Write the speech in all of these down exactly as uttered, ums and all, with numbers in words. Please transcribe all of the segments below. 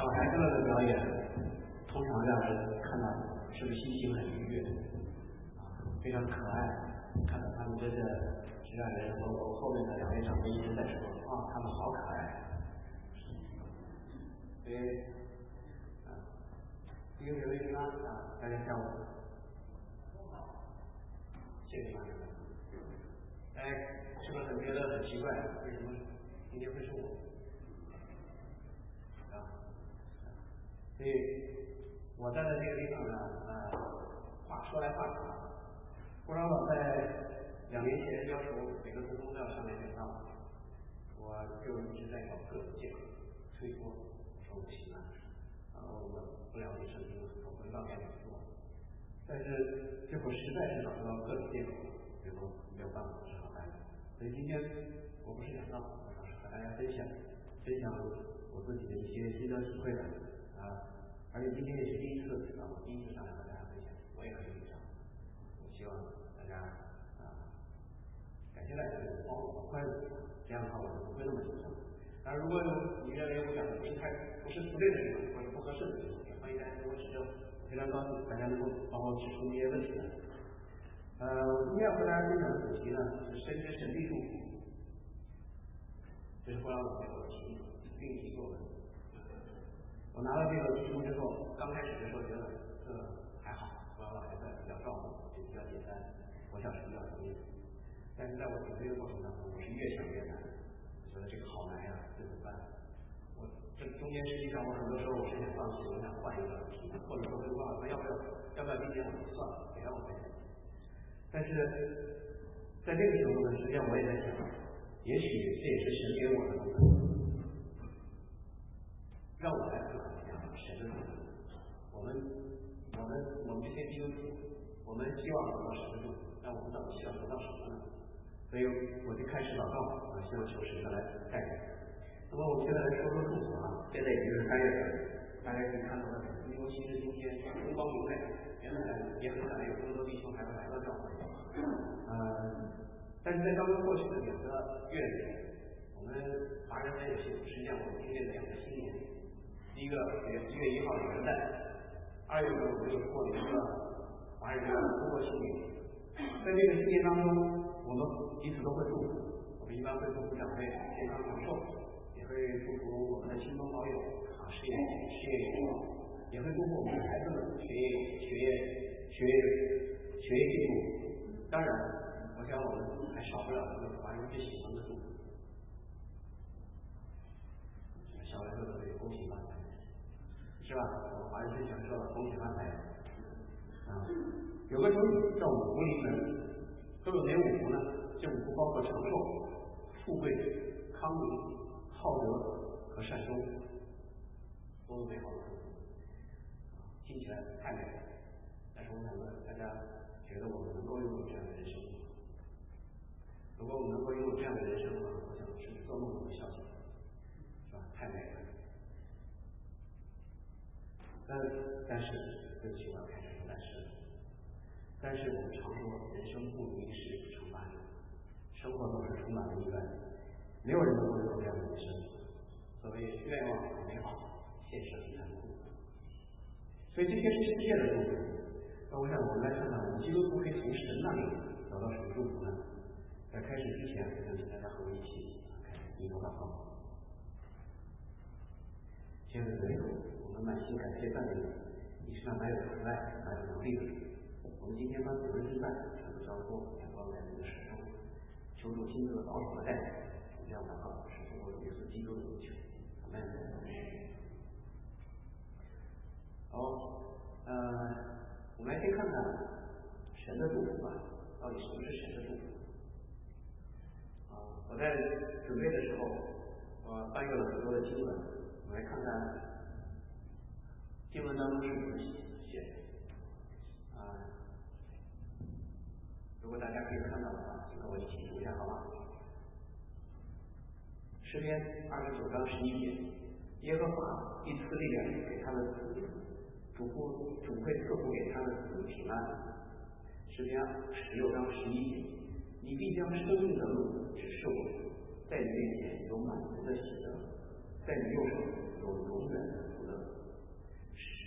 小孩子们的表演，通常让人看到是不是心情很愉悦，啊，非常可爱，看到他们真的是让人和我后面的两位长辈一直在说，啊，他们好可爱。所以，啊，第一个位置呢，啊，大家下午好，谢谢大家。哎，是不是很觉得很奇怪？为什么今天会是我？啊，所以我站在这个地方呢，呃，话说来话长，郭长老在两年前要求每个同工都要上来讲道，我就一直在找各种借口推脱，我说不行啊，然后我不了解圣经，我不知道该怎么做，但是最后实在是找不到各种借口，最后没有办法，只好来。所以今天我不是讲道，我是和大家分享分享我自己的一些心得体会的啊，而且今天也是第一次啊，我第一次上来和大家分享，我也很紧张。我希望大家啊，感谢大家的包容和宽容，这样的话我就不会那么紧张。当然，如果你认为我讲的不是太不是不对的地方，或者不合适的地方，也欢迎大家给我指正。我非常高兴大家能够帮我指出这些问题来。呃，我今天要和大家分享的主题呢是深知神秘祝福，这是后来我给我提命题作文。我拿到这个题目之后，刚开始的时候觉得这还好，后来我还在比较照顾，就比较简单，我想是比较容易的。但是在我准备的过程当中，我是越想越难，我觉得这个好难呀，这怎么办？我这中间实际上我很多时候我是想放弃，我想换一个题目，或者说规划，那要不要要不要今天我就算了，别让我再讲。但是在这个时候呢，实际上我也在想，也许这也是神给我的东西，让我来思考一下神的东西。我们我们我们这些基督徒，我们希望得到神的祝福，那我们到底希望得到什么呢？所以我就开始祷告啊，希望求神的来带领。那么我们现在来说说祝福啊，现在已经是三月份，大家可以看到的，因为其实今天灯光明媚，也很也很感恩有这么多弟兄还会来到教会。呃，但是在刚刚过去的两个月里，我们华人很有幸，实际上我们经历了两个新年。第一个一月一号元旦，二月份我们又过了一个华人的中国新年。在这个新年当中，我们彼此都会祝福，我们一般会祝福长辈健康长寿，也会祝福我们的亲朋好友啊事业事业有成，也会祝福我们的孩子们学业学业学业学业进步。当然，我想我们还少不了这个华人最喜欢的祝福，小来说的恭喜发财，是吧？我们华人最喜欢说的恭喜发财啊。有个成语叫五福临门，都有哪五福呢？这五福包括长寿、富贵、康宁、好德和善终，都是美好的祝福，听起来太美了。但是我想问大家，觉得我们能够拥有这样的人生吗？如果我们能够拥有这样的人生吗？我想是做梦都会笑起来，是吧？太美了。但但是，对不起，我要开始说但是。但是我们常说人生不如意事成万事，生活总是充满了意外，没有人能够有这样的人生。所谓愿望很美好，现实很残酷。所以今天是世界的祝福。那我想我们来看看，我们基督徒可以从神那里得到什么祝福呢？在开始之前，我想请大家和我一起开始低头祷告。亲爱的主，我们满心感谢赞美你，你是那满有慈爱、满有能力的主。我们今天把主人之战全部交托仰望在你的手中，求主亲自的保守和带领，这样祷告是通过耶稣基督的名求。阿门。好，呃，我们来先看看神的祝福吧，到底什么是神的祝福？啊，我在准备的时候，我翻阅了很多的经文，我们来看看经文当中是怎么写的。啊。如果大家可以看到的话，请跟我一起读一下好吗？诗篇二十九章十一节，耶和华必赐力量给他的子民，主父主会赐福给他的子民平安。诗篇十六章十一节，你必将生命的路指示我，在你面前有满足的喜乐，在你右手有永远的福乐。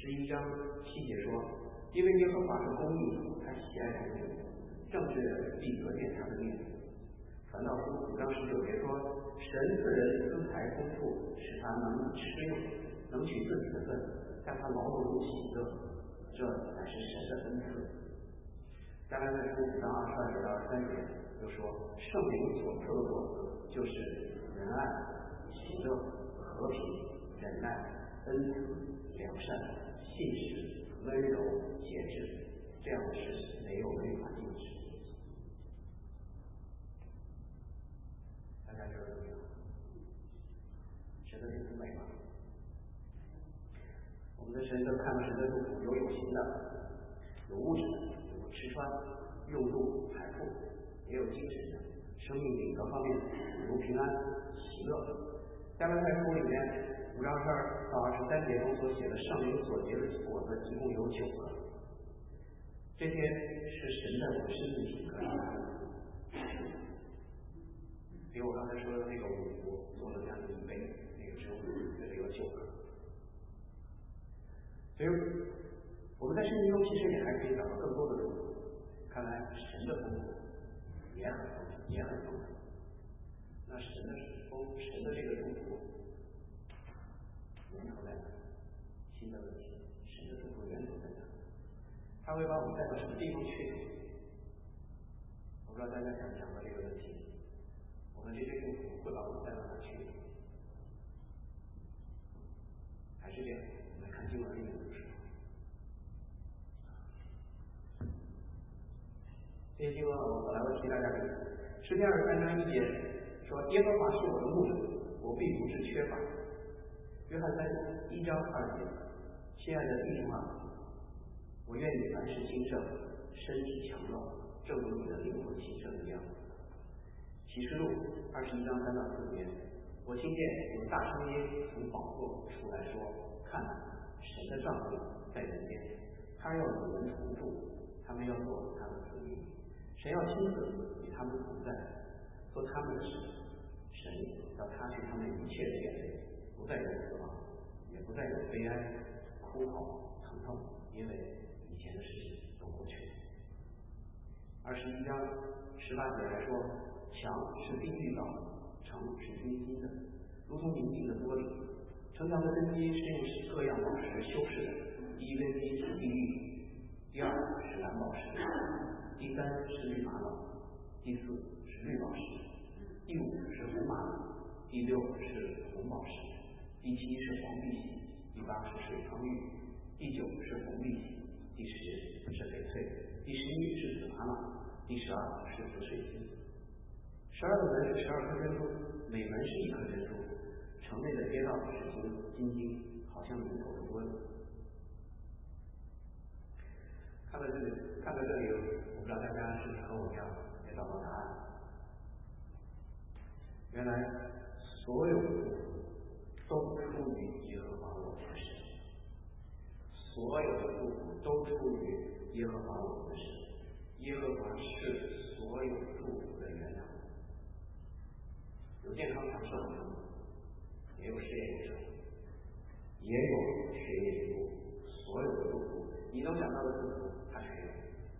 十一章七节说，因为耶和华是公义，他喜爱公义，正直人必得见他的面。传道书五章十九节说，神赐人资财丰富，使他能吃用，能取自己的份，但他劳碌中喜乐，这乃是神的恩赐。加拉太书五章二十二节到二十三节又说，圣灵所赐的果子就是仁爱、喜乐、和平、忍耐、恩慈、良善、信实、温柔、节制，这样的事没有律法禁止。大家觉得怎么样？神的祝福美吗？我们的神都看到神的祝福有有形的，有物质的，有吃穿、用度、财富，也有精神的，生命品格方面如平安、喜乐。加拉太书里面五章二十二到二十三节中所写的圣灵所结的果子一共有九个，这些是神的生命品格。比我刚才说的那个五福做了这样的一倍，那个只有五，这里有九个。所以我们在圣经中其实也还可以找到更多的祝福。看来神的丰富也很丰富，也很丰富。那神的丰，神的这个祝福源头在哪？新的问题，神的祝福源头在哪？他会把我们带到什么地方去？我不知道大家想不想到这个问题。我们这些祝福会把我们带到哪去？还是这样，我们看经文里面的说，这些经文我来我提大家看，诗篇二十三章一节说，耶和华是我的牧者，我必不致缺乏。约翰三一章二节，亲爱的弟兄啊，我愿你凡事兴盛，身体强壮，正如你的灵魂兴盛一样。启示录二十一章三到四节，我听见有大声音从宝座出来说，看，神的帐幕在人间，他要与人同住，他们要做他的子民，神要亲自与他们同在，做他们的神，神要擦去他们一切的眼泪，不再有死亡，也不再有悲哀、哭嚎、疼痛，因为以前的事情都过去了。二十一章十八节还说，墙是冰玉造的，城是金金的，如同明净的玻璃。城墙的根基是用各样宝石修饰的，第一根基是碧玉，第二是蓝宝石，第三是绿玛瑙，第四是绿宝石，第五是红玛瑙，第六是红宝石，第七是黄碧玺，第八是水苍玉，第九是红碧玺，第十是翡翠，第十一是紫玛瑙，第十二是紫水晶。十二个门是十二颗珍珠，每门是一颗珍珠。城内的街道是金金，好像明头的玻璃。看到这里，看到这里，我不知道大家是不是和我一样也找到答案。原来所有的都出于耶和华我们的神，所有的祝福都出于耶和华我们的神。耶和华是所有祝福的源头。有健康长寿的祝福，也有事业有成，也有学业进步，所有的祝福，你能想到的祝福，它全有。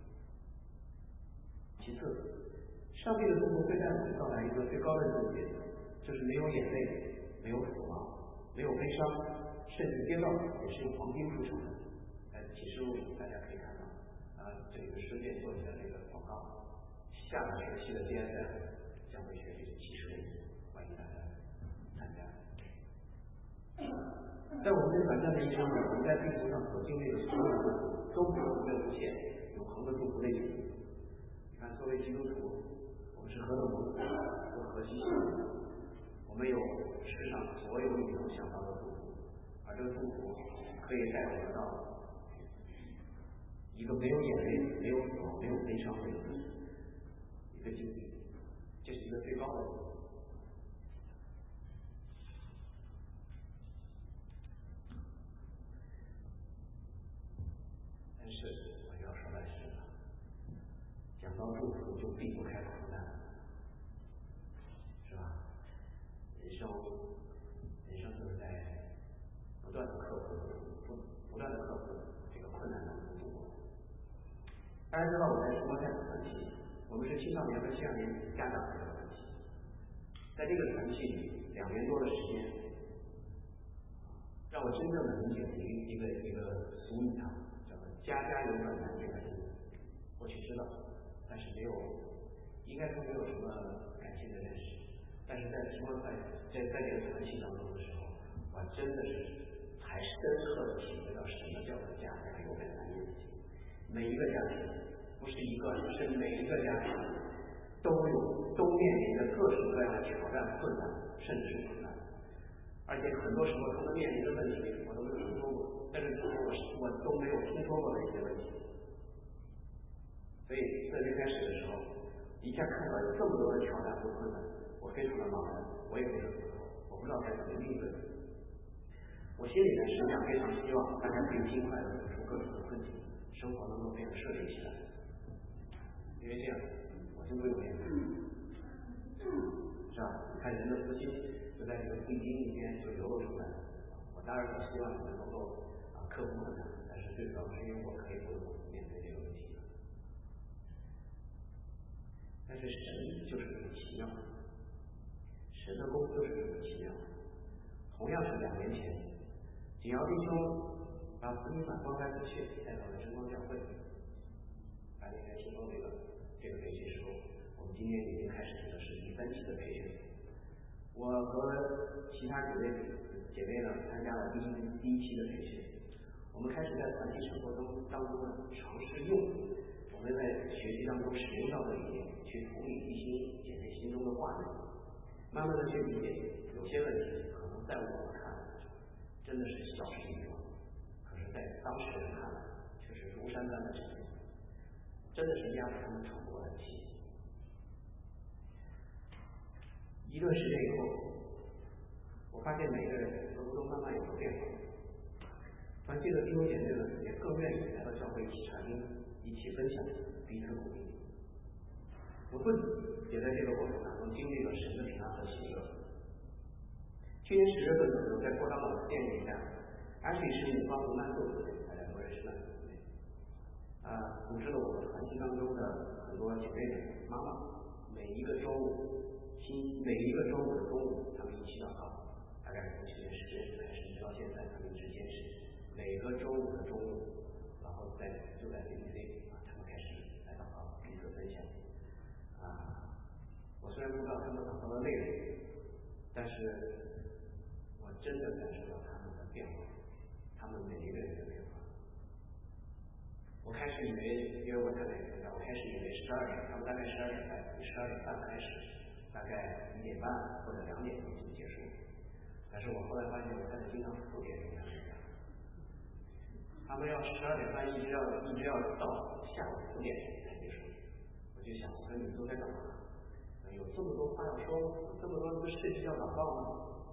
其次，上帝的祝福会带我们到达一个最高的境界，就是没有眼泪，没有死亡，没有悲伤，甚至跌倒也是用黄金铸成的。在启示录里大家可以看到，啊，这个顺便做一下这个广告，下个学期的 D S M 将会学这个启示录，欢迎大家参加。在我们这短暂的一生里，我们在地球上所经历的所有的祝福，都不能被无限永恒的祝福的影子。你看，作为基督徒，我们是何等蒙福，又何其幸运！我们有世上所有你能想到的祝福，而这个祝福可以带我们到一个没有眼泪、没有死亡、没有悲伤的一个境地，这是一个最高的祝福。但是我要说的是，讲到祝福就避不开苦难，是吧？人生，人生就是在不断的克服不不不断的克服这个困难当中度过。大家知道我在中国在团体，我们是青少年和青少年家长的团体，在这个团体里两年多的时间，让我真正的理解了一个一个一个俗语啊，叫做家家有本难念的经。过去知道，但是没有，应该说没有什么感性的认识。但是在情况在在在这个团体当中的时候，我真的是才深刻的体会到什么叫做家家有本难念的经。每一个家庭，不是一个，是每一个家庭都有都面临着各种各样的挑战、困难，甚至是苦难。而且很多时候他们面临的问题，我都没有听说过，但是我我都没有听说过的一些问题。所以在最开始的时候，一下看到有这么多的挑战和困难，我非常的茫然，我也非常的我不知道该怎么应对。我心里呢实际上非常希望大家可以尽快的走出各种的困境，生活能够变得顺利起来。因为这样，我就不用面对，是吧？你看人的私心就在这个不经意间就流露出来。我当然也希望你们能够啊克服困难，但是最主要是因为我可以不用面对这个问题。但是神就是这么奇妙，神的功就是这么奇妙。同样是两年前，景尧弟兄把福音版光开不去带到了真光教会。大家应该听说这个这个培训时候，我们今天已经开始的是第三期的培训。我和其他几位姐妹呢参加了第一第一期的培训。我们开始在团体生活中当中呢尝试用我们在学习当中使用到的理念去处理弟兄姐妹心中的话语，慢慢的去理解有些问题可能在我看来真的是小事一桩，可是在当事人看来却是如山般的沉重，真的是压着他们喘不过来气。一段时间以后，我发现每个人似乎都慢慢有了变化。团契的弟兄姐妹们也更愿意来到教会一起查经，一起分享，彼此鼓励。我自己也在这个过程当中经历了神的平安和喜乐。去年十月份左右，在波当老师建议下，安许是母方吴曼豆姊妹，大家都认识曼豆姊妹，啊，组织了我们团契当中的很多姐妹们、妈妈，每一个周五，星每一个周五的中午，他们一起祷告，大概从去年十月开始，直到现在，他们一直坚持。每个周五的中午，然后在就在 B B C 啊，他们开始来祷告，彼此分享。啊，我虽然不知道他们祷告的内容，但是我真的感受到他们的变化，他们每一个人的变化。我开始以为，因为我太太参加，我开始以为十二点，他们大概十二点半，十二点半开始，大概一点半或者两点钟就结束。但是我后来发现，我太太经常四点钟才回家。他们要十二点半一直要一直要到下午五点才结束，我就想，我说你们都在干嘛？有这么多话要说，有这么多的事情要祷告吗？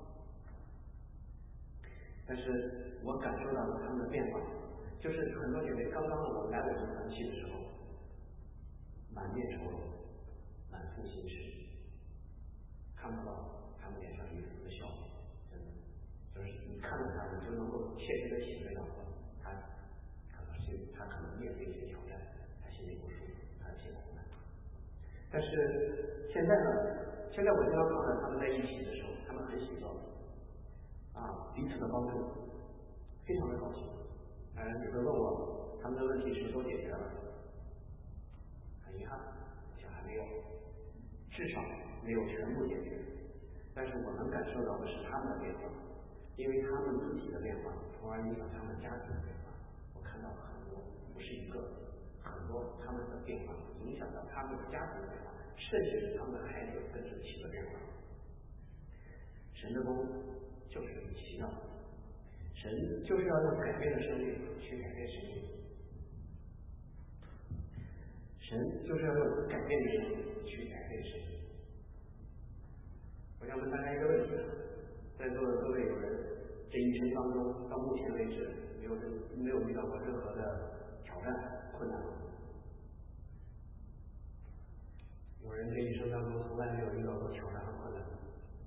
但是我感受到了他们的变化，就是很多姐妹刚刚我来我们团契的时候，满面愁容，满腹心事，看不到他们脸上一丝的笑容，真的，就是你看到他，你就能够切实的体会到。他可能是他可能面对一些挑战，他心里不舒服，他有些苦难。但是现在呢，现在我经常看到他们在一起的时候，他们很喜乐，啊，彼此的帮助，非常的高兴。当然，有人问我他们的问题是否都解决了，很遗憾，想还没有，至少没有全部解决。但是我能感受到的是他们的变化。因为他们自己的变化，从而影响他们家庭的变化。我看到很多，不是一个，很多他们的变化影响到他们的家庭的变化，甚至是他们的孩子跟着起了变化。神的功就是这么奇妙，神就是要用改变的生命去改变生命，神就是要用改变的生命去改变生命。我想问大家一个问题。在座的各位有人这一生当中到目前为止没有没有遇到过任何的挑战困难吗？有人这一生当中从来没有遇到过挑战和困难吗？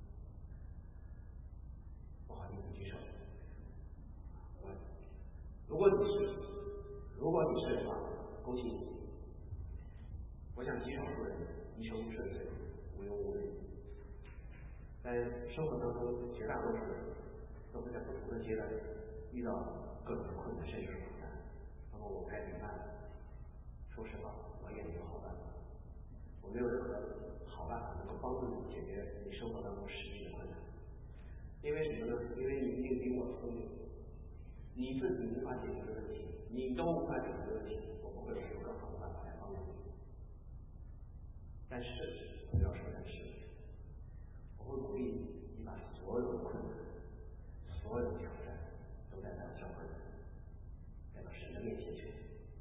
不好意思举手。我如果你是，如果你是的话，恭喜你。我想极少数人一生顺遂，无忧无虑。在生活当中，绝大多数人都会在不同的阶段遇到各种困难，甚至是苦难。那么我该怎么办？说实话，我也没有好办法。我没有任何好办法能够帮助你解决你生活当中实际的困难。因为什么呢？因为你一定比我聪明，你自己无法解决的问题，你都无法解决的问题，我不会有更好的办法来帮助你。但是我要说的是，我会鼓励你，你把所有的困难、所有的挑战都带到教会，带到神的面前去。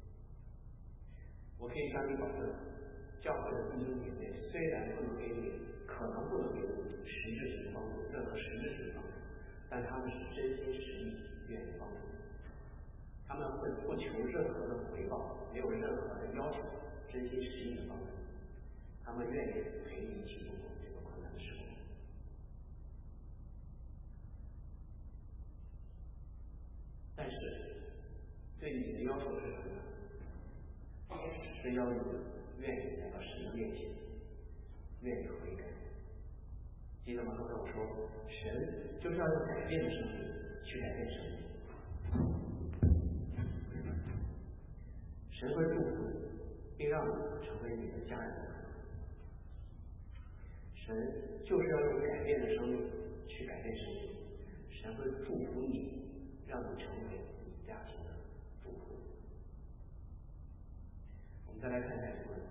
我可以向你保证，教会的弟兄姐妹虽然不能给你，可能不能给你实质性的帮助，任何实质性的帮助，但他们是真心实意愿意帮助你。他们会不求任何的回报，没有任何的要求，真心实意的帮助你。他们愿意陪你一起度过这个困难的时光。但是对你的要求是什么呢？是要你愿意来到神的面前，愿意悔改。记得吗？刚才我说，神就是要用改变的生命去改变生命。神会祝福你，并让你成为你的家人。神就是要用改变的生命去改变生命。神会祝福你，让你成为你家庭的祝福。我们再来看一下经文，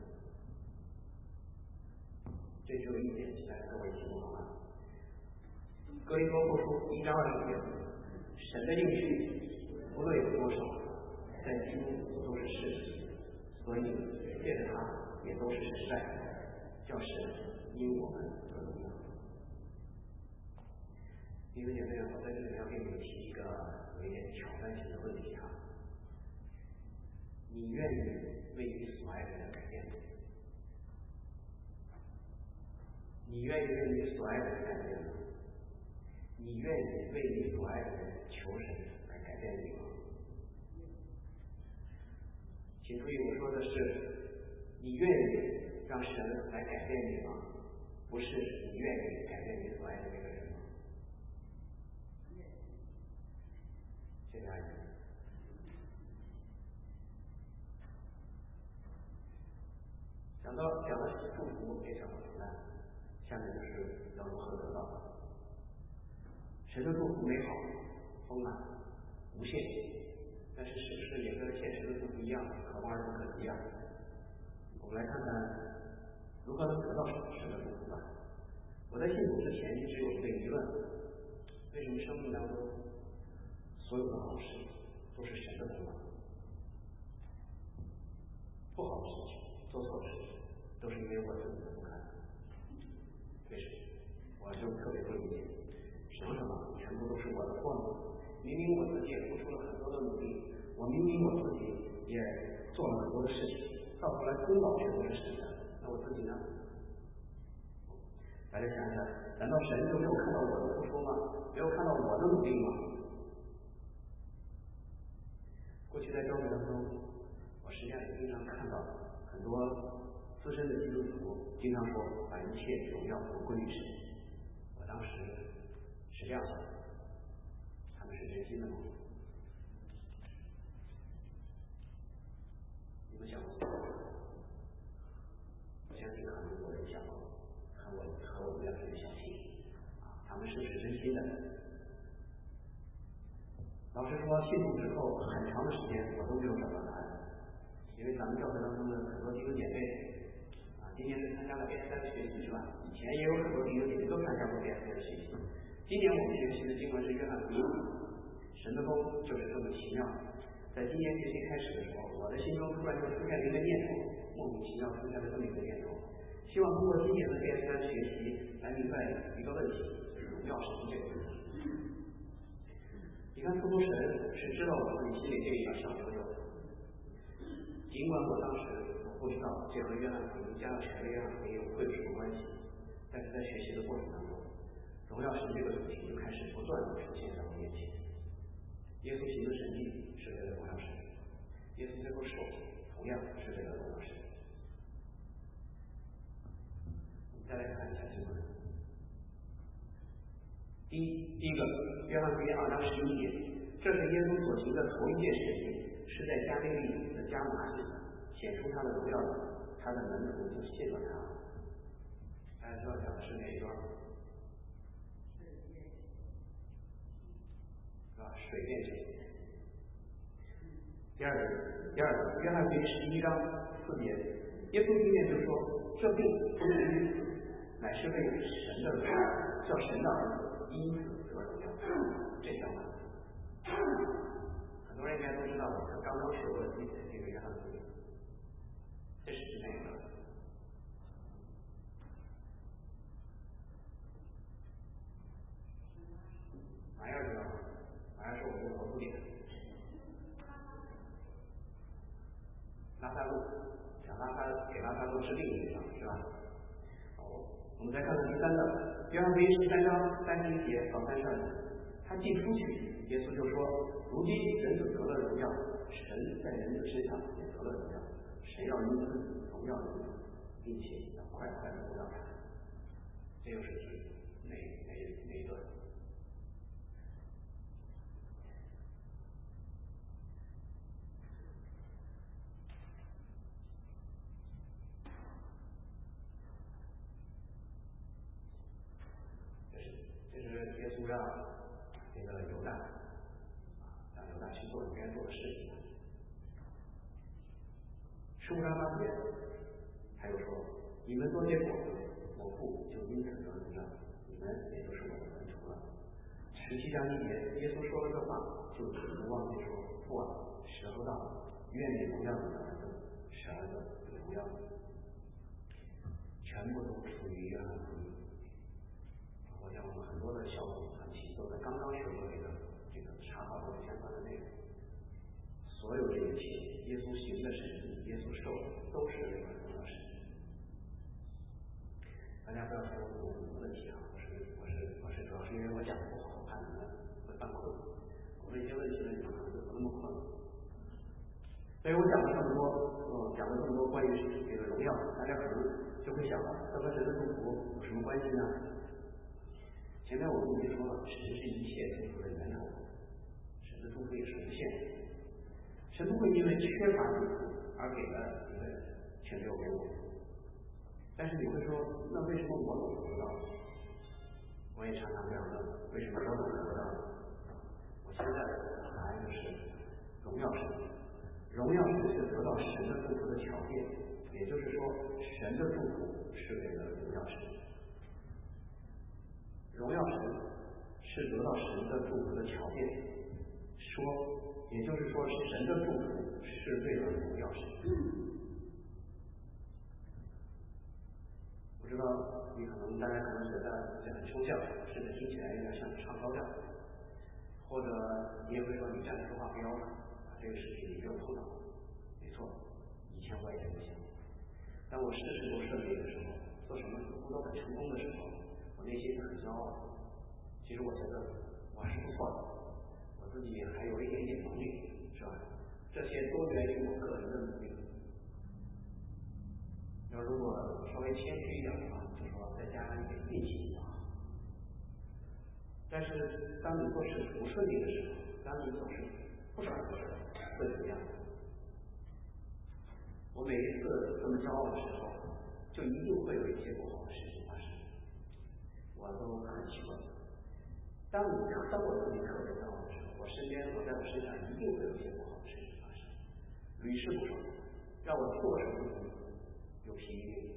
这只有一点，请大家跟我一起读好吗？哥林多后书一章二十节，神的应许无论有多少，在基督都是事实，所以借着他也都是实在，叫神因我们得荣耀。弟兄姐妹，我在这里要给你们提一个有一点挑战性的问题哈。你愿意为你所爱的人改变吗？你愿意为你所爱的人改变吗？你愿意为你所爱的人求神来改变你吗？请注意，我说的是，你愿意让神来改变你吗？不是你愿意改变你所爱的那个人吗？谢谢阿姨。讲到讲到祝福，也讲到苦难，下面就是要如何得到。神的祝福美好、丰满、无限，但是是不是也跟现实的祝福一样，可望而不可及啊？我们来看看如何能得到神的祝福吧。我在信主之前一直有一个疑问：为什么生命当中所有的好事都是神的功劳，不好的事情、做错的事情都是因为我自己的不堪？为什么？我就特别不理解。凭什么全部都是我的错呢？明明我自己也付出了很多的努力，我明明我自己也做了很多的事情，到头来功劳全都是神的，那我自己呢？大家想想，难道神就没有看到我的付出吗？没有看到我的努力吗？过去在教会当中，我实际上也经常看到很多资深的基督徒经常说把一切荣耀都归于神。我当时是这样想的，他们是真心的吗？你们想过？我相信很多人想过，和我和我一样是小气啊，他们是不是真心的？老实说，信主之后很长的时间我都没有找到答案，因为咱们教会当中的很多弟兄姐妹啊，今年是参加了 B S 三 的学习是吧？以前也有很多弟兄姐妹都参加过 B S 三 的学习。今年我们学习的经文是约翰福音，神的功就是这么奇妙。在今年学习开始的时候，我的心中突然就出现了一个念头，莫名其妙出现了这么一个念头，希望通过今年的 B S 三 学习来明白一个问题，荣耀神这个问题。你看，似乎神是知道我自己心里这一点小九九的，尽管我当时我不知道这和约翰福音加了全约翰福音会有什么关系，但是在学习的过程当中，荣耀神这个主题就开始不断的出现在我面前。 耶稣行的神迹是为了荣耀神，耶稣最后受同样是为了荣耀神。我们再来看一下经文。第一，第一个，约翰福音二章十一节，这是耶稣所行的头一件神迹，是在加利利的加拿地显出他的荣耀来，他的门徒就信了他。大家知道讲的是哪一段？是吧？水变酒。第二个，第二个，约翰福音十一章四节，耶稣听见就说：“这病不是于此，乃是为神的荣耀，叫神的儿子因此得荣耀。”这条话，很多人应该都知道的，刚刚学过的这个约翰福音，这是哪个？马燕知道吗？马燕是我们的头部脸。拉萨路，讲拉萨给拉萨路治病的地方是吧？好，我们再看看第三个，约翰福音十三章三十一节到三十二节，他既出去，耶稣就说：“如今人子得了荣耀，神在人子身上也得了荣耀，神要因此荣耀人子，并且要快快的荣耀他。”这又是指哪哪哪一段？这是耶稣让这个犹大让犹大去做应该做的事情。十五章八节，还有说：“你们多结果子，我父就因此得荣耀，你们也就是我的门徒了。”十七章一节，耶稣说了这话，就只不忘记说：“父啊，时候到了，愿你荣耀你的儿子，使儿子得荣耀。”全部都出于约翰福音。我想我们很多的小组团体都在刚刚学过这个这个查考这个相关的内容。所有这一切，耶稣行的神迹，耶稣受的，都是为了荣耀神。大家不要说我有什么问题啊！我是我是我是主要是因为我讲的不好，我怕你们会犯困。我问一些问题呢，你们可能就不那么困了。所以我讲了这么多，嗯，讲了这么多关于这个荣耀，大家可能就会想了，这和神的祝福有什么关系呢？前面我们已经说了，神是一切祝福的源头，神的祝福也是无限的，神不会因为缺乏祝福而给了一个人，却没有给我。但是你会说，那为什么我总得不到？我也常常这样问，为什么我总得不到？我现在的答案就是荣耀神，荣耀神是得到神的祝福的条件，也就是说，神的祝福是为了荣耀神。荣耀神是得到神的祝福的条件，说，也就是说，神的祝福是为了荣耀神。我知道你可能大家可能觉得这很抽象，甚至听起来有点像唱高调，或者你也会说你站着说话不腰疼，这个事情你没有碰到过。没错，以前我也这么想。当我事事都顺利的时候，做什么似乎都很成功的时候，我内心是很骄傲。其实我觉得我还是不错的，我自己还有一点点能力，是吧？这些都源于我个人的努力。要如果稍微谦虚一点的话，就说再加上一点运气就好。但是当你做事不顺利的时候，当你总是不爽的时候，会怎么样？我每一次这么骄傲的时候，就一定会有一些不好的事情发生。我都很奇怪，当你当我自己特别骄傲的时候，我身边我在我身上一定会有一些不好的事情发生，屡试不爽，让我措手不及，有疲于。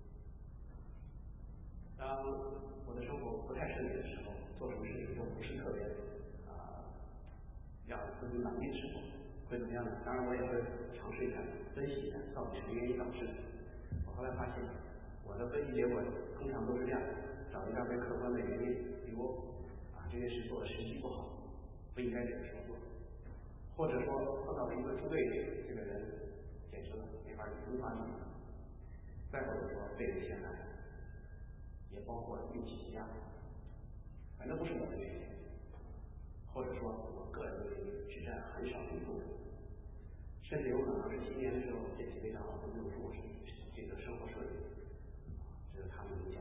当我的生活不太顺利的时候，做什么事情都不是特别啊、呃、让自己满意的时候，会怎么样呢？当然我也会尝试一下分析一下到底什么原因导致的。我后来发现，我的分析结果通常都是这样的：找一大堆客观的原因，比如啊这件事做的时机不好，不应该这个时候做，或者说碰到了一个猪队友，这个人简直了没法无法理解。再或者说被人陷害，也包括运气不佳，反正不是我的原因，或者说我个人的原因。 实战很少运动的，甚至有可能是新年的时候这几位长老都没有住这个生活顺利，这是他们影响。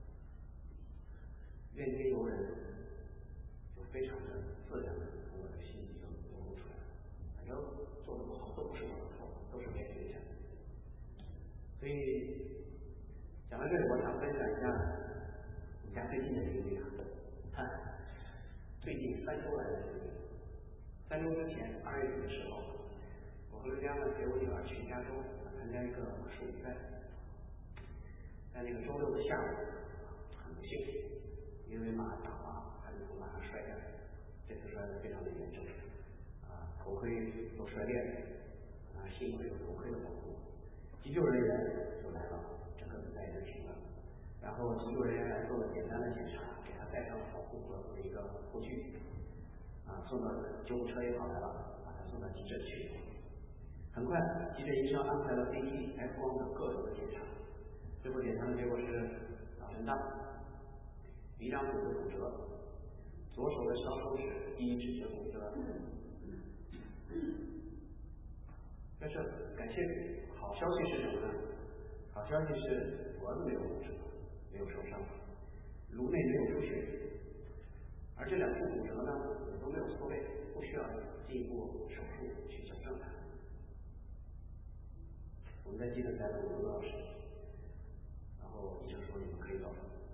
怨天尤人就非常的自然的从我的心里就流露出来了，反正做的不好都不是我的错，都是别人影响。所以讲到这里，我想分享一下我们家最近的经历啊，看最近三周来的经历。三周之前，二月底的时候，我和刘佳呢陪我女儿去加州参加一个马术比赛。在那个周六的下午，很不幸，因为马打滑，他就从马上摔下来，这次摔得非常的严重，啊，头盔都摔裂了，啊，幸亏有头盔的保护。急救人员就来了，整个比赛也就停了。然后急救人员来做了简单的检查，给他戴上了保护脖子的一个护具，啊，送到救护车也跑来了，把他送到急诊去。很快，急诊医生安排了 C T、X 光等各种的检查。最后检查的结果是脑震荡、鼻梁骨的骨折，左手的小手指第一指节骨折。但是感谢好消息是什么呢？好消息是脖子没有骨折，没有受伤，颅内没有出血，而这两处骨折呢也都没有错位，不需要进一步手术去矫正它。我们在急诊待了五个多小时，然后医生说你们可以走了，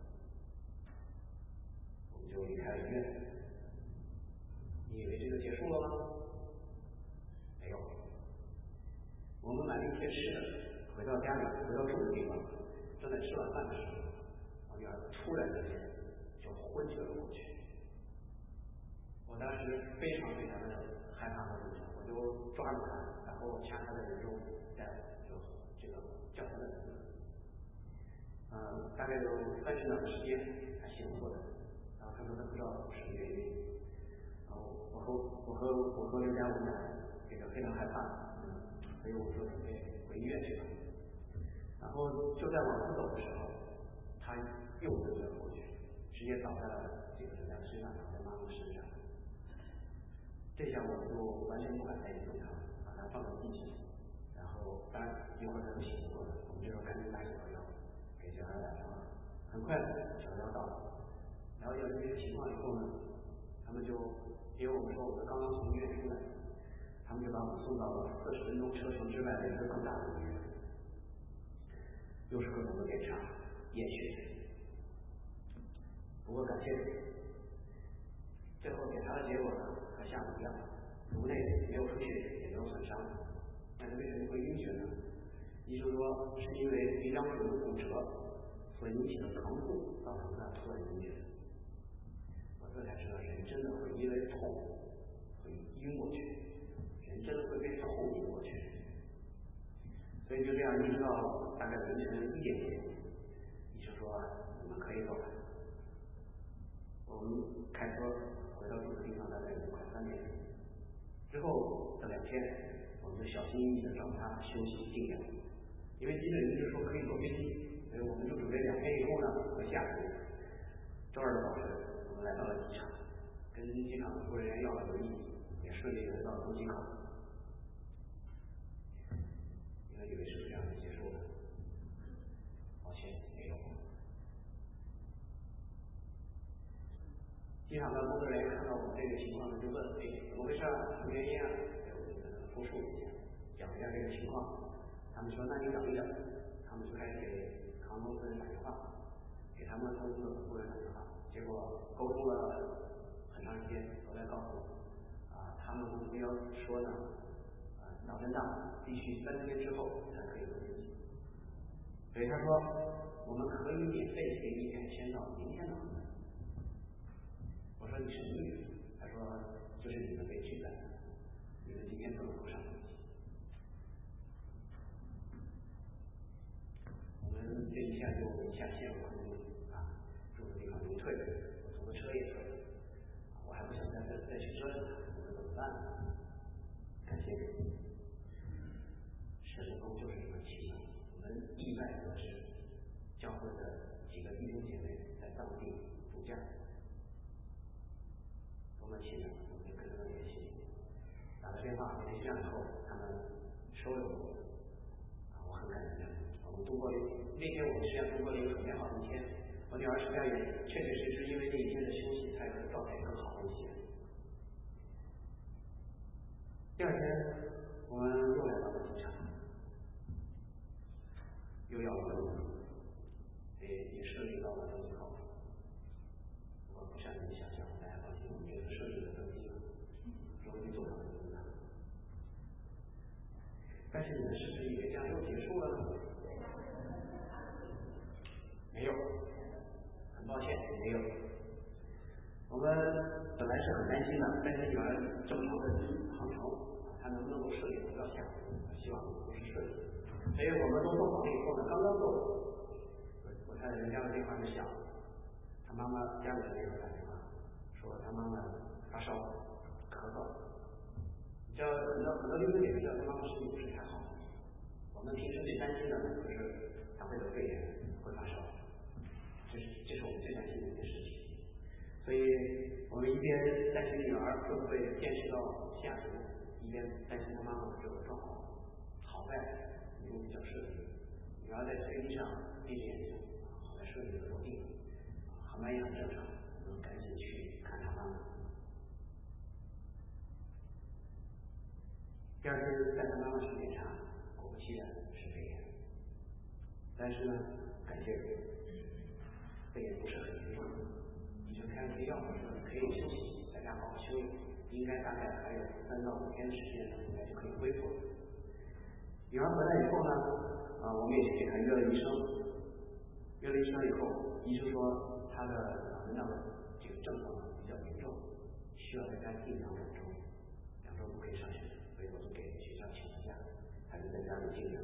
我们就离开了医院。你以为这个结束了吗？没有。我们满地贴吃的，回到家里，回到住的地方，正在吃晚饭的时候，我女儿突然之间就昏厥了过去。我当时非常非常的害怕和紧张，我就抓住她，然后掐她的人中，再就这个叫她的名字。嗯，大概有三十秒的时间，她醒过来，然后她说她不知道什么原因。然后我和我和我和刘佳我们俩这个非常害怕。所以我就准备回医院去了，然后就在往出走的时候，他又昏厥了过去，直接倒在了这个人家的身上，倒在妈妈身上。这下我就完全不敢再移动他，把他放在地上，然后当然一会儿他就醒过来，我们这时候赶紧打九幺幺，给九幺幺打电话。很快九幺幺到了，了解了这个情况以后呢，他们就因为我们说我们刚刚从医院出来。他们就把我们送到了四十分钟车程之外的一个更大的医院，又是各种的检查、验血。不过感谢最后检查的结果呢，和下午一样，颅内没有出血，也没有损伤。但是为什么会晕厥呢？医生说是因为鼻梁骨的骨折所引起的疼痛造成的突然晕厥。我这才知道人真的会因为痛会晕过去。真的会被痛晕过去，所以就这样一直到大概凌晨一点钟，医生说你们可以走了。我们开车回到住的地方，大概有快三点。之后这两天，我们就小心翼翼的让他休息静养，因为急诊医生说可以坐飞机，所以我们就准备两天以后呢和下周周二的早晨，我们来到了机场，跟机场的服务人员要了轮椅，也顺利的到了登机口。因为以为是这样的结束的，抱歉，没有。机场的工作人员看到我们这个情况呢，就问：“哎，怎么回事啊？什么原因啊？”哎，我就跟他们复述一下，讲一下这个情况。他们说：“那你等一等。”他们就开始给航空公司人打电话，给他们公司的服务人打电话。结果沟通了很长时间，都在告诉我，啊，他们公司要说呢。脑震荡必须三天之后才可以坐飞机，所以他说我们可以免费给你改签到明天的航班。我说你什么意思？他说就是你们被拒载，你们今天不能够上飞机。我们这一下就一下陷入困境啊，住的地方没退，我租的车也退了，我还不想再再再去折腾他，我说怎么办呢？感谢你。神功就是这么奇妙，我们意外得知教会的几个弟兄姐妹在当地度假，多么奇妙！我们就跟他们联系， 法联系上以后，他们收留我，啊，我很感恩。我们度过了那天，我们实际上度过了一个很美好的一天。我女儿实际上也确确实实因为那一天的休息，才可状态更好一些。第二天，我们又来到了机场，又要轮轮，也也涉及到了登机口。我不善于想象，大家放心，我们这次设置的登机了，终于坐上了飞机了。但是你们是不是以为这样又结束了呢？没有，很抱歉，没有。我们本来是很担心的，担心女儿正常的航程，她能不能够顺利回到厦门，希望都是顺利。所以我们都做好了以后呢，刚刚做，我看人家的电话就响，他妈妈家里人给我打电话，说他妈妈发烧、咳嗽。你知道很多很多医生也知道他妈妈身体不是太好。我们平时最担心的呢，就是他会得肺炎、会发烧，这是这是我们最担心的一件事情。所以我们一边担心女儿会不会坚持到下周，一边担心她妈妈的这个状况。好在一路比较顺利，女儿在飞机上闭着眼睛，好在顺利的落地，航班也很正常，我们赶紧去看她妈妈。第二天在她妈妈去检查，果不其然是肺炎，但是呢，感谢肺炎不是很严重。医生开了些药，说你可以休息，在家好好休息，应该大概还有三到五天的时间呢，应该就可以恢复了。女儿回来以后呢，啊，我们也去给她约了医生，约了医生以后，医生说她的脑震荡的这个症状比较严重，需要在家静养两周，两周不可以上学，所以我就给学校请了假，她就在家里静养。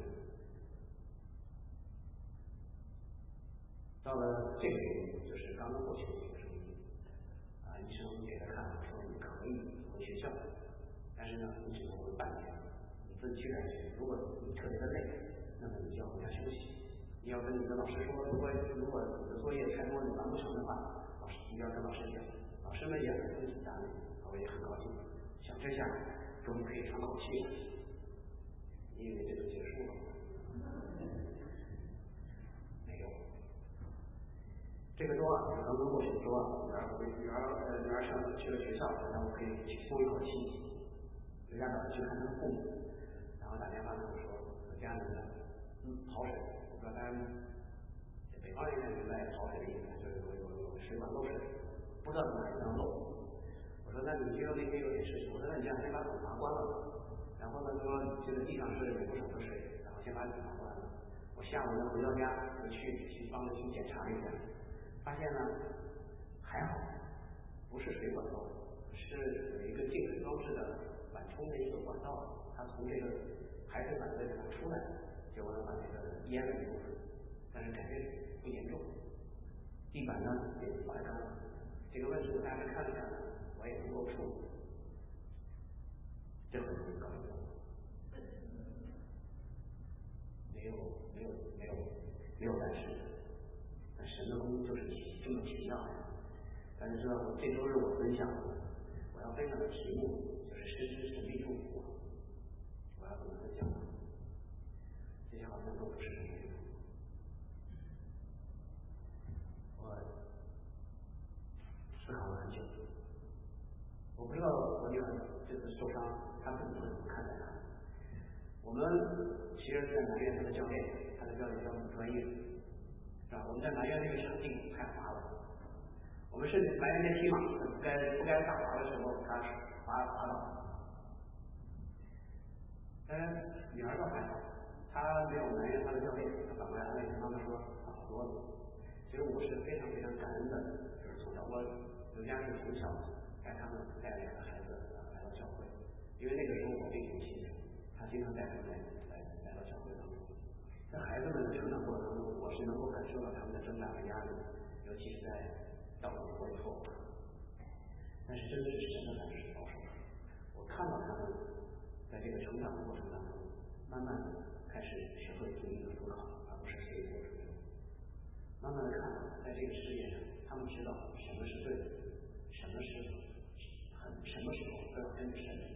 到了这个月，就是刚刚过去的这个周一，啊，医生给他看说你可以回学校，但是呢，你只能回半天，你自己去改学。如果你特别的累，那么你就要回家休息。你要跟你的老师说，如果如果你的作业太多你完不成的话，老师你要跟老师讲。老师们也很会体谅你，我也很高兴。想这下终于可以喘口气了，你以为这就结束了吗？没有。这个周二，刚刚过去的周二，女儿回女儿呃女儿上去了学校，然后可以松一口气。有家长去看他的父母，然后打电话跟我说，我家里呢，嗯，跑水，我说他北方人也明白跑水的意思，就是有有有水管漏水，不知道哪里能漏。我说那你听说那天有点事情，我说那你这样先把嘴巴关了，然后呢说这个地上是有不少的水，然后先把嘴巴关了。我下午呢回到家，我去去帮着去检查一下。发现呢还好，不是水管漏，是有一个进水装置的缓冲的一个管道，它从这个排水管子里头出来，结果呢把那个淹了一部分，但是感觉不严重。地板呢也刮干了，这个问题我大概看了看，我也能够处理，这很容易搞定。没有没有没有没有但是。神的功就是这么奇妙的。大家知道，这周日我分享的，我要分享的题目就是实施神秘祝福。我要怎么分享呢？这些好像都不是神秘祝福。我思考了很久，我不知道我女儿这次受伤，她父母会怎么看待她。我们其实在埋怨她的教练，她的教练教很专业。我们在埋怨那个场地太滑了，我们甚至埋怨那匹马不该不该打滑的时候，它滑滑倒。当然，女儿倒还好，她没有埋怨她的教练，她反过来安慰她妈妈说好多了。其实我是非常非常感恩的，就是从小我刘家是从小带他们带两个孩子来到教会，因为那个时候我并不信主，他经常带他们来来来到教会当中。在孩子们的成长过程中，我是能够感受到他们的挣扎和压力，尤其是在到美国以后。但是真的是神的反是保守，我看到他们在这个成长的过程当中，慢慢的开始学会独立的思考，而不是随波逐流。慢慢的看到，在这个世界上，他们知道什么是对的，什么是很什么时候都要跟着神，跟着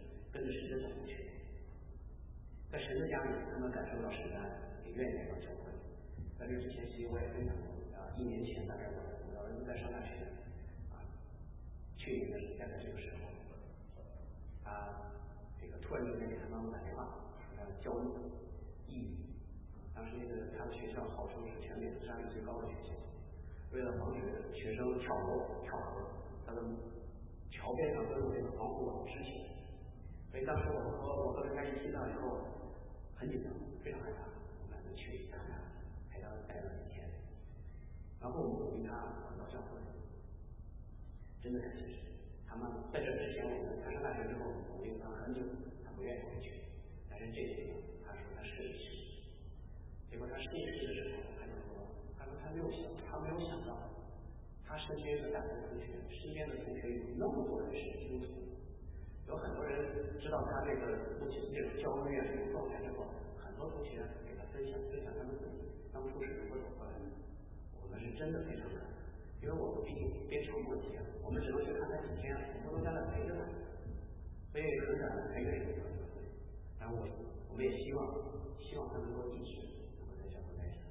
着神的角度去。在神的家里，他们感受到神的爱，也愿意来到教会。在这之前，其实我也分享过啊，一年前大概我我的儿子在上大学啊，去年的大概这个时候，他这个突然之间给他妈妈打电话，说他焦虑、抑郁。当时那个他的学校号称是全美自杀率最高的学校，为了防止学生跳楼、跳河，他的桥边上都有这个防护网支起来。所以当时我和我和他一听到以后，很紧张，非常害怕，我们就去看看，陪他待了几天。然后我们鼓励他到教会，真的感谢神。他们在这之前，我们他上大学之后，鼓励他很久，他不愿意回去。但是这次呢，他说他试一试。结果他试一试的时候，他就说，他说他没有想，他没有想到，他身边的大学同学，身边的同学有那么多人是基督徒。有很多人知道他这个目前这种焦虑啊这种状态之后，很多同学给他分享分享他们自己当初是如何走过来的。我们是真的非常感恩，因为我们毕竟鞭长莫及啊，我们只能去看他几天，我们不能在那陪着他，所以很感恩他愿意走过来。然后我我们也希望希望他能够一直能够在教会待着。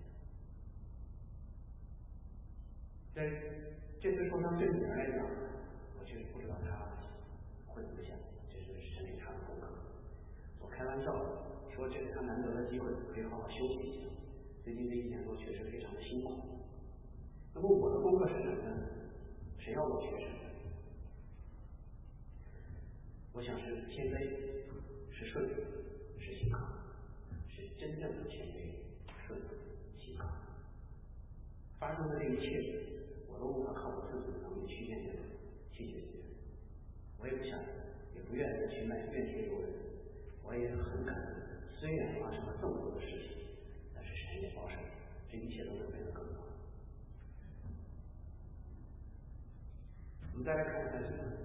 在这次受伤对女儿来讲，我确实不知道他会怎么想，这是神给他的功课。我开玩笑说，这是他难得的机会，可以好好休息一下。最近这一年多确实非常的辛苦。那么我的功课是什么呢？谁要我学什么？我想是谦卑，是顺服，是信靠，是真正的谦卑、顺服、信靠。发生的这一切，我都无法靠我自己的能力去面对、去解决。我也不想，也不愿意去埋怨天尤人。我也很感恩，虽然发生了这么多的事情，但是神也保守，这一切都会变得更好。我们再来看一下这个。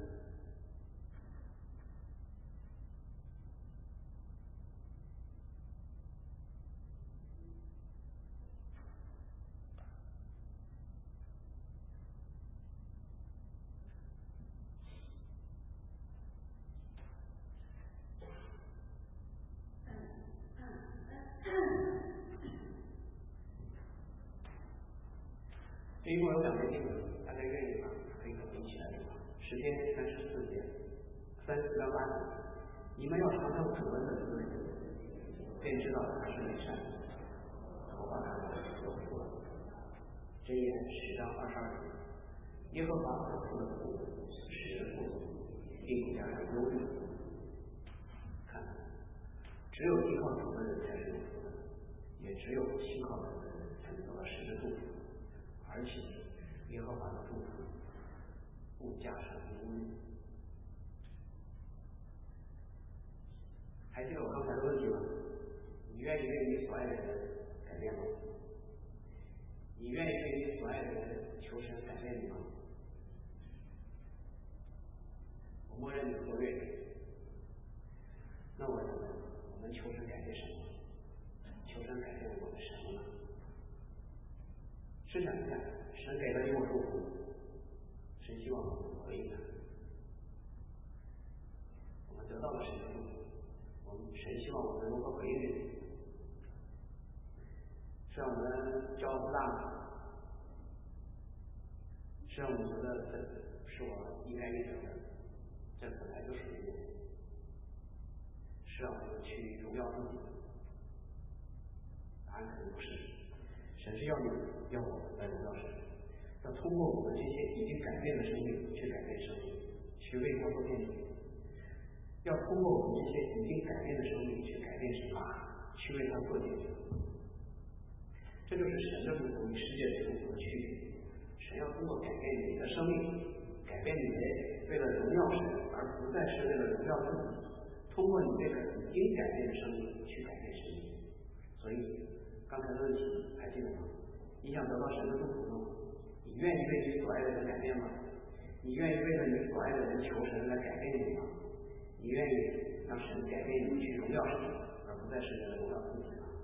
这一共有两节经文，大家愿意吗？可以跟我一起来读。诗篇三十四节，三十到八节，你们要尝尝主恩的滋味，便知道他是美善，头发看来有福了。箴言十章二十二节，耶和华所赐的福使人富足，并不加上忧虑。看，只有依靠主的人才是有福的，也只有信靠主的人才能得到神的祝福。而且耶和华的祝福不加上忧虑。还记得我刚才的问题吗？你愿意为你所爱的人改变吗？你愿意为你所爱的人求神改变你吗？我默认你说愿意。那我想问，我们求神改变什么？求神改变我们什么呢？试想一下，神给了你我祝福，神希望我们回应他。我们得到了神的祝福，我们神希望我们如何回应这个？是让我们骄傲自大吗？是让我们觉得这是我应该应得的，这本来就属于我。是让我们去荣耀自己？答案肯定不是。神是要你要我来荣耀神，要通过我们这些已经改变的生命去改变生命，去为他做见证。要通过我们这些已经改变的生命去改变神，去为他做见证。这就是神的祝福与世界的祝福的区别。神要通过改变你的生命，改变你为为了荣耀神，而不再是为了荣耀自己。通过你这个已经改变的生命去改变生命。所以刚才的问题还记得吗？你想得到神的祝福吗？你愿意为你所爱的人改变吗？你愿意为了你所爱的人求神来改变你吗？你愿意让神改变你去荣耀神，而不再是为了荣耀自己吗？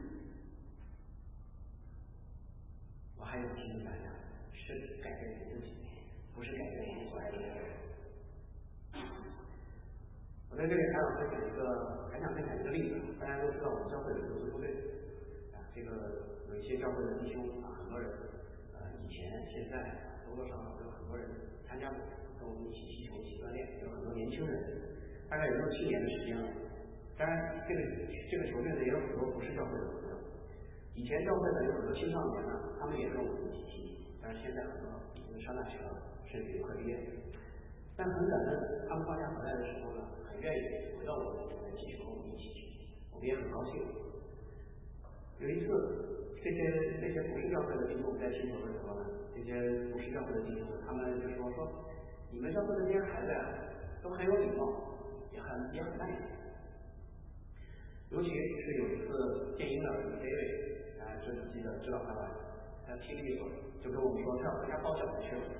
我还有提醒大家，是改变你自己，不是改变你所爱的人。 我在这里还想分享一个，还想分享一个例子。大家都知道我们教会有游击部队，啊，这个有一些教会的弟兄啊，很多人，呃，以前、现在多多少少都有很多人参加过，跟我们一起踢球、一起锻炼，有很多年轻人，大概有六七年的时间了。当然，这个这个球队呢也有很多不是教会的朋友。以前教会呢有很多青少年呢，他们也跟我们一起踢，但是现在很多已经上大学了，甚至有快毕业。但很感恩，他们放假回来的时候呢，很愿意回到我们来继续和我们一起去，我们也很高兴。有一次，这些那些不是教会的弟兄在庆祝的时候呢，这些不是教会的弟兄，他们就说说，你们教会的这些孩子呀，都很有礼貌，也很也很耐心。尤其是有一次电音的李飞瑞，啊，这记得知道他吧？他踢了一会儿，就跟我们说他要回家包饺子去了。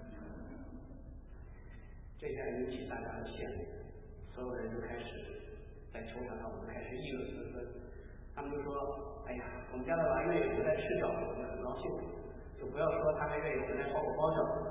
这下引起大家的羡慕，所有人就开始在球场上，我们开始议论纷纷。他们就说：“哎呀，我们家的娃愿意回来吃饺子，我们很高兴。就不要说他还愿意回来帮我包饺子。”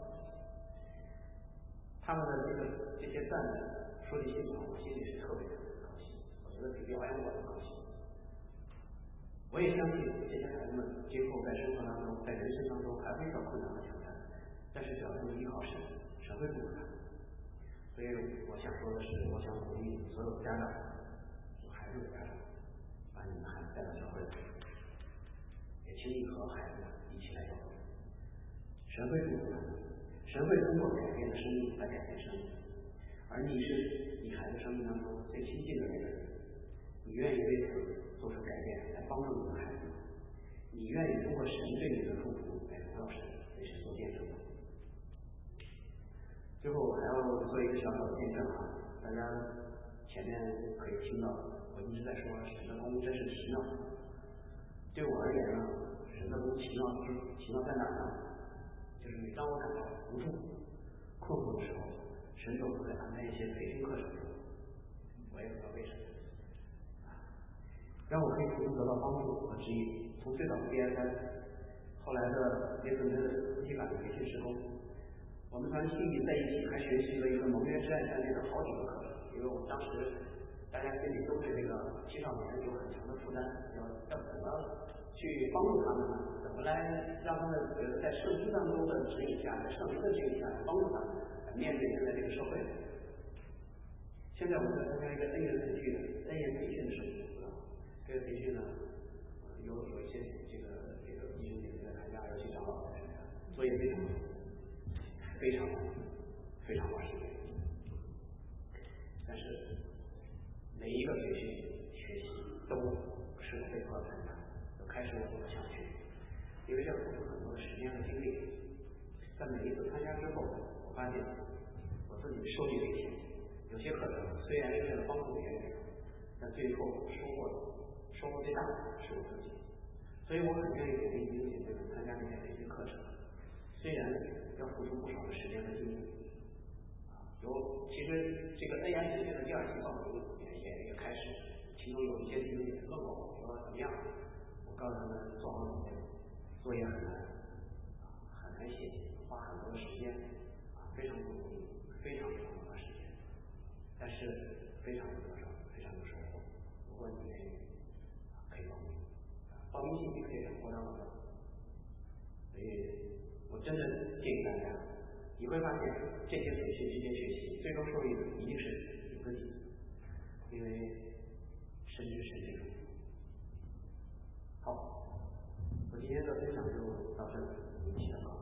他们的这个这些赞美，说句心里话，我心里是特别特别高兴。我觉得比表扬我更高兴。我也相信这些孩子们今后在生活当中，在人生当中还会遇到困难和挑战，但是只要他们依靠神，神会助他们。所以我想说的是，我想鼓励所有家长、有孩子的家长，把你们孩子带到教会来，也请你和孩子一起来教会。神会助他们，神会通过改变的生命来改变生命，而你是你孩子生命当中最亲近的那个人，你愿意为此做出改变来帮助你的孩子，你愿意通过神对你的祝福来荣耀神，为神做见证吗？最后我还要做一个小小的见证啊，大家前面可以听到我一直在说神的功真是奇妙。对我而言呢，神的功奇妙是奇妙在哪儿呢？就是每当我感到无助、困惑的时候，神总会安排一些培训课程给我，我也不知道为什么，让我可以从中得到帮助和指引。从最早的 D S S， 后来的耶稣的夫妻版的培训施工。我们团契在一起还学习了一个盟约之爱战略的好几个课程，因为我们当时大家心里都对这个青少年有很强的负担，要要怎么去帮助他们呢？怎么来让他们觉得在圣经当中的指引下，在圣灵的指引下来帮助他们来面对现在这个社会。现在我们在参加一个恩言培训的恩言培训的生活，这个培训呢，有有一些这个这个弟兄姐妹在参加，尤其长老在参加，作业非常多。非常非常花时间，但是每一个培训学习都是我被迫参加，都开始我就不想去，因为这付出很多的时间和精力。在每一次参加之后，我发现我自己受益匪浅。有些课程虽然是为了帮助别人，但最后收获收获最大的是我自己。所以我很愿意鼓励弟兄姐妹们参加这些培训课程。虽然要付出不少的时间和精力，啊，有其实这个 A I 培训的第二期报名也也也开始，其中有一些弟兄也问我说怎么样？我告诉他们做好准备，作业很难，啊，很难写，花很多的时间，啊，非常不容易，非常非常花时间，但是非常有得着，非常有收获。如果你愿意，啊，可以报名，报名信息可以上国家网站，所以。我真的建议大家，你会发现这些培训、这些学习，最终受益的一定是你自己，因为神是神之主。好，我今天的分享就到这里，我们一起祷告。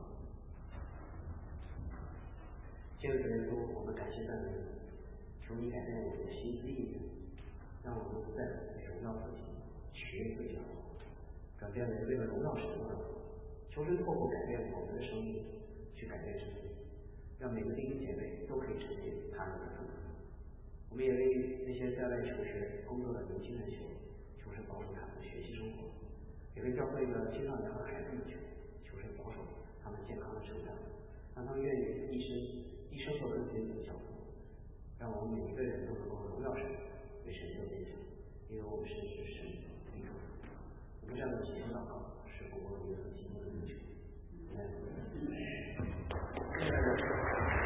亲爱的耶稣，我们感谢赞美你，求你改变我们的心思意念，让我们不再荣耀自己、取悦自己的好，转变为为了荣耀神的。求神透过改变我们的生命，去改变生命，让每个弟兄姐妹都可以成为他人的祝福。我们也为那些在外求学、工作的年轻人求，求神保守他们的学习生活；也为教会的青少年和孩子们求，求神保守他们健康的成长，让他们愿意一生一生都跟随你的脚步，让我们每一个人都能够荣耀神，为神做见证，因为我们是神的祝福。我们这样的祈求祷告。是否我们有基督的名求？